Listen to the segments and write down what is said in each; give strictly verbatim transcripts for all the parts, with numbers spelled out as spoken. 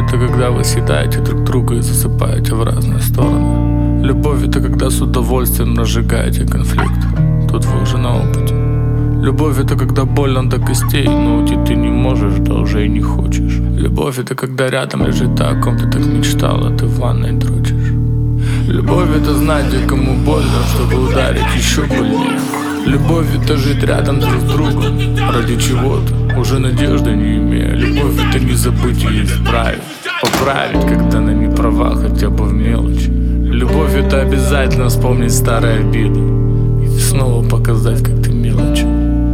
это когда вы съедаете друг друга и засыпаете в разные стороны. Любовь это когда с удовольствием разжигаете конфликт. Тут вы уже на опыте. Любовь это когда больно до костей, но уйти ты не можешь, да уже и не хочешь. Любовь это когда рядом лежит та, о ком ты так мечтал, а ты в ванной дрочишь. Любовь это знать, где кому больно, чтобы ударить еще больнее. Любовь это жить рядом друг с другом, ради чего-то, уже надежды не имея. Любовь это не забыть и исправить, поправить, когда на не права, хотя бы в мелочи. Любовь это обязательно вспомнить старые обиды и снова показать, как ты мелочи.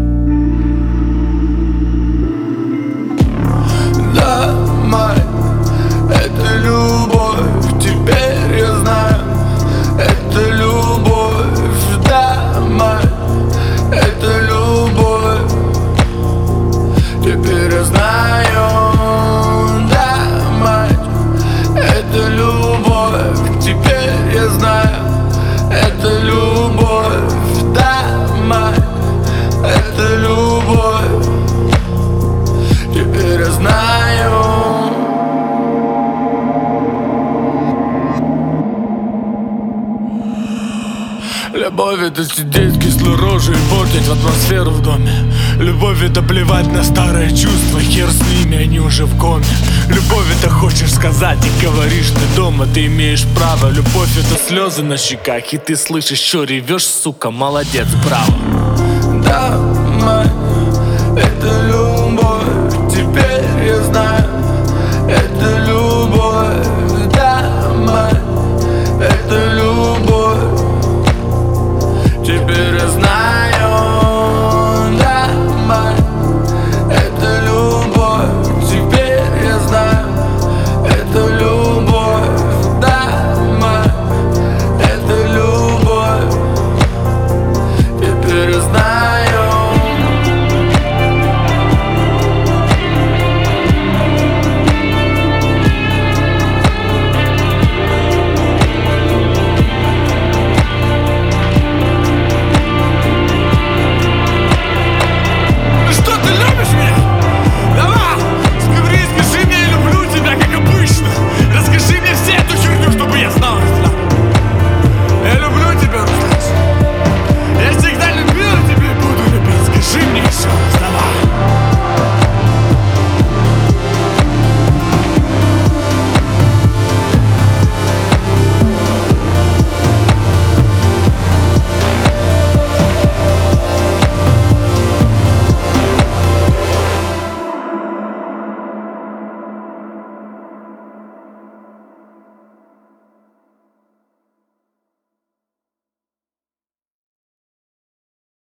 Да, мать, это любовь, теперь я знаю, это любовь, да, мать, это любовь, теперь я знаю, да, мать, это любовь, теперь я знаю, это любовь, да, мать, это любовь, теперь я знаю. Любовь это сидеть с кислой рожей и портить атмосферу в доме. Любовь это плевать на старые чувства, хер с ними, они уже в коме. Любовь это хочешь сказать и говоришь ты дома, ты имеешь право. Любовь это слезы на щеках, и ты слышишь, что ревешь, сука, молодец, браво. Да, мать, это любовь, теперь я знаю, это любовь.